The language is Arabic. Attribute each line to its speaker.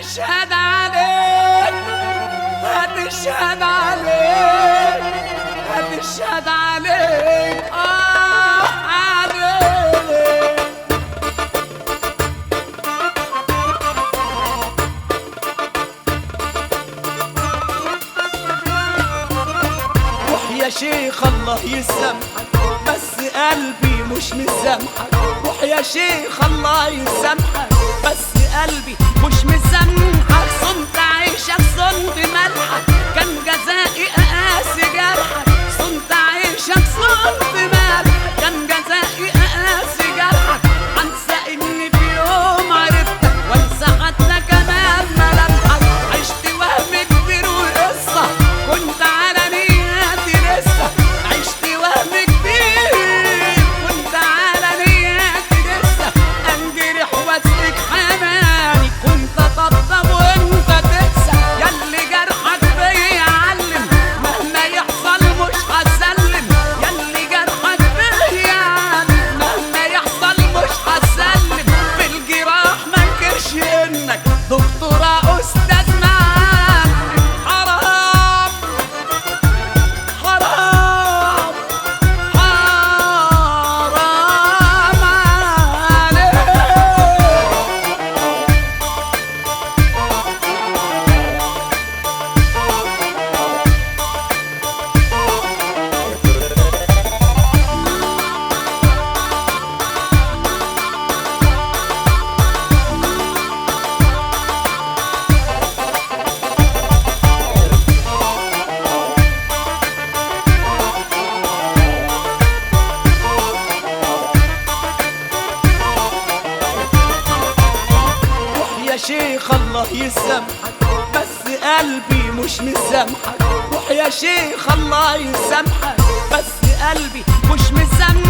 Speaker 1: هتشهد عليك، هتشهد عليك، هتشهد عليك عليك. روح يا شيخ الله يسامحك، بس قلبي مش مسامحك. روح يا شيخ الله يسامحك، بس قلبي مش مسامحك. صنت عيشك صنت ملحك، كان جزائي اقاسي جرحك. صنت عيشك صنت ملحك، كان جزائي اقاسي جرحك. انسى اني في يوم عرفتك، وانسى حتى كمان ملامحك. عشت وهم كبير وقصة كنت على نياتي لسه. عشت وهم كبير كنت على نياتي لسه. انجرح واسلك حماني، كنت اطبطب وانت تنسى. ياللي جرحك بيعلم، مهما يحصل مش هسلم. ياللي جرحك بيعلم، مهما يحصل مش هسلم. في الجراح منكرش انك دكتورة استاذ معلم. حرام حرام حرام عليك. يا شيخ الله يسامحك، بس قلبي مش مسامحك. روح يا شيخ الله يسامحك، بس قلبي مش مسامحك.